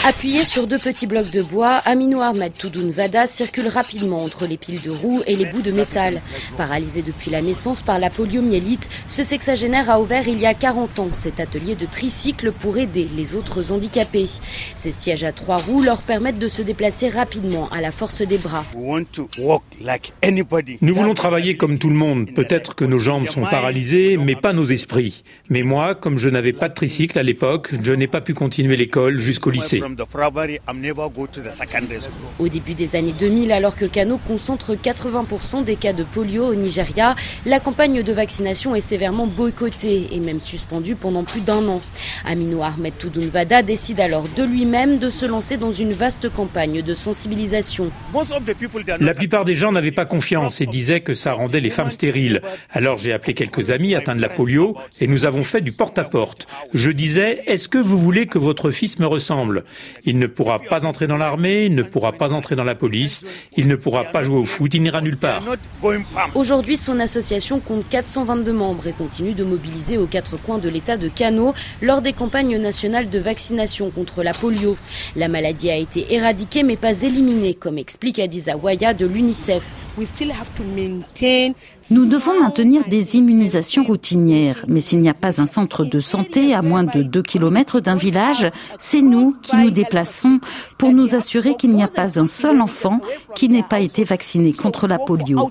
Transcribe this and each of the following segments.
Appuyé sur 2 petits blocs de bois, Aminou Ahmed Toudoun Vada circule rapidement entre les piles de roues et les bouts de métal. Paralysé depuis la naissance par la poliomyélite, ce sexagénaire a ouvert il y a 40 ans cet atelier de tricycle pour aider les autres handicapés. Ces sièges à 3 roues leur permettent de se déplacer rapidement à la force des bras. Nous voulons travailler comme tout le monde. Peut-être que nos jambes sont paralysées, mais pas nos esprits. Mais moi, comme je n'avais pas de tricycle à l'époque, je n'ai pas pu continuer l'école jusqu'au lycée. Au début des années 2000, alors que Kano concentre 80% des cas de polio au Nigeria, la campagne de vaccination est sévèrement boycottée et même suspendue pendant plus d'1 an. Aminou Ahmed Toudoun Vada décide alors de lui-même de se lancer dans une vaste campagne de sensibilisation. La plupart des gens n'avaient pas confiance et disaient que ça rendait les femmes stériles. Alors j'ai appelé quelques amis atteints de la polio et nous avons fait du porte-à-porte. Je disais, est-ce que vous voulez que votre fils me ressemble ? Il ne pourra pas entrer dans l'armée, il ne pourra pas entrer dans la police, il ne pourra pas jouer au foot, il n'ira nulle part. Aujourd'hui, son association compte 422 membres et continue de mobiliser aux 4 coins de l'état de Kano lors des campagnes nationales de vaccination contre la polio. La maladie a été éradiquée mais pas éliminée, comme explique Adiza Waya de l'UNICEF. Nous devons maintenir des immunisations routinières, mais s'il n'y a pas un centre de santé à moins de 2 km d'un village, c'est nous qui nous déplaçons pour nous assurer qu'il n'y a pas un seul enfant qui n'ait pas été vacciné contre la polio.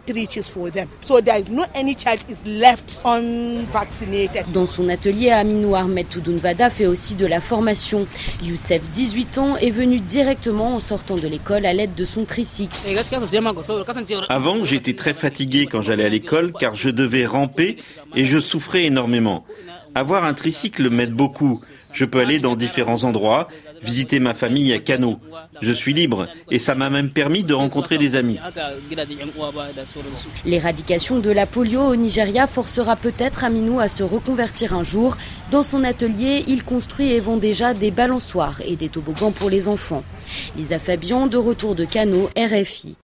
Dans son atelier, Aminou Ahmed Toudoun Vada fait aussi de la formation. Youssef, 18 ans, est venu directement en sortant de l'école à l'aide de son tricycle. Avant, j'étais très fatigué quand j'allais à l'école car je devais ramper et je souffrais énormément. Avoir un tricycle m'aide beaucoup. Je peux aller dans différents endroits, visiter ma famille à Kano. Je suis libre et ça m'a même permis de rencontrer des amis. L'éradication de la polio au Nigeria forcera peut-être Aminou à se reconvertir un jour. Dans son atelier, il construit et vend déjà des balançoires et des toboggans pour les enfants. Lisa Fabian, de retour de Kano, RFI.